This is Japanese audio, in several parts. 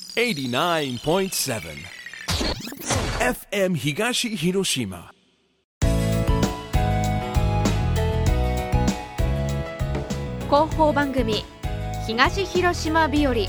89.7 FM 東広島。 広報番組東広島日和。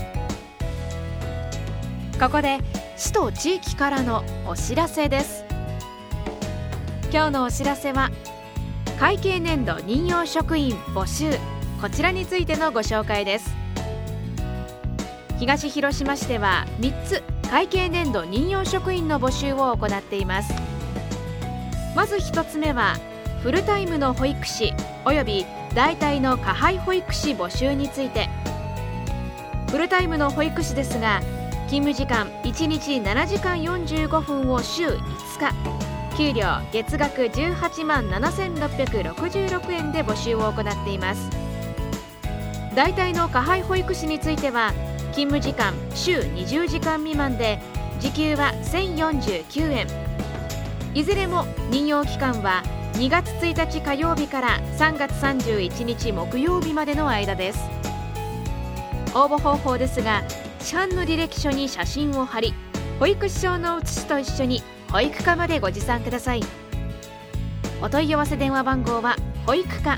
ここで市と地域からのお知らせです。今日のお知らせは会計年度任用職員募集、こちらについてのご紹介です。東広島市では3つ会計年度任用職員の募集を行っています。まず1つ目はフルタイムの保育士および代替の加配保育士募集について。フルタイムの保育士ですが、勤務時間1日7時間45分を週5日、給料月額18万7666円で募集を行っています。代替の加配保育士については勤務時間週20時間未満で時給は1049円。いずれも任用期間は2月1日火曜日から3月31日木曜日までの間です。応募方法ですが、市販の履歴書に写真を貼り、保育士証の写しと一緒に保育課までご持参ください。お問い合わせ電話番号は保育課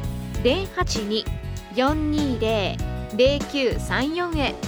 082-420-0934 へ。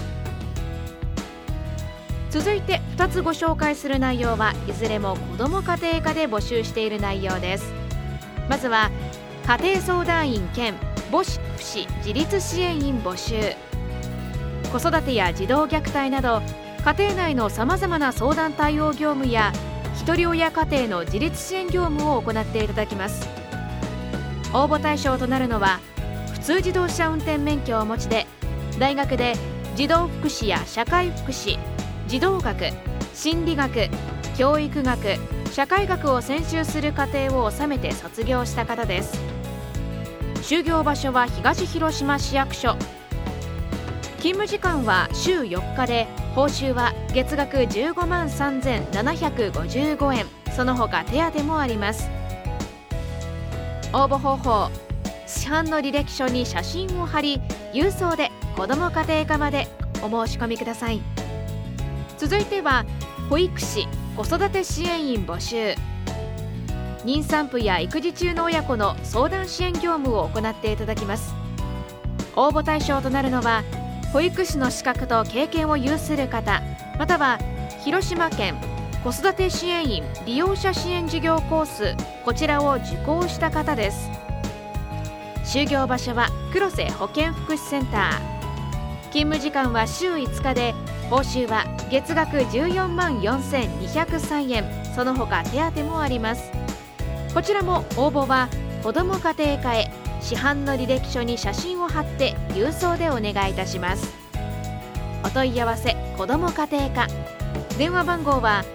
続いて2つご紹介する内容はいずれも子ども家庭科で募集している内容です。まずは家庭相談員兼母子福祉自立支援員募集。子育てや児童虐待など家庭内のさまざまな相談対応業務やひとり親家庭の自立支援業務を行っていただきます。応募対象となるのは普通自動車運転免許をお持ちで、大学で児童福祉や社会福祉、児童学、心理学、教育学、社会学を専修する課程を収めて卒業した方です。就業場所は東広島市役所。勤務時間は週4日で、報酬は月額15万3755円、その他手当もあります。応募方法、市販の履歴書に写真を貼り、郵送で子ども家庭科までお申し込みください。続いては保育士子育て支援員募集。妊産婦や育児中の親子の相談支援業務を行っていただきます。応募対象となるのは保育士の資格と経験を有する方、または広島県子育て支援員利用者支援事業コース、こちらを受講した方です。就業場所は黒瀬保健福祉センター。勤務時間は週5日で、報酬は月額14万4203円、その他手当もあります。こちらも応募は子ども家庭科へ市販の履歴書に写真を貼って郵送でお願いいたします。お問い合わせ子ども家庭科、電話番号は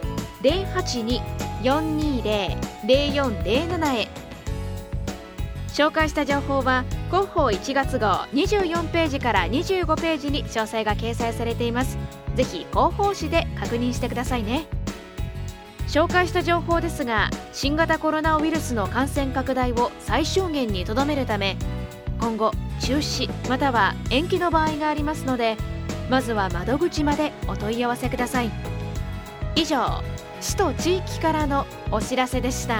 082-420-0407 へ。紹介した情報は広報1月号24ページから25ページに詳細が掲載されています。ぜひ広報誌で確認してくださいね。紹介した情報ですが、新型コロナウイルスの感染拡大を最小限にとどめるため、今後中止または延期の場合がありますので、まずは窓口までお問い合わせください。以上、市と地域からのお知らせでした。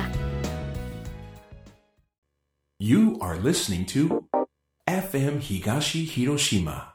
You are listening to FM 東広島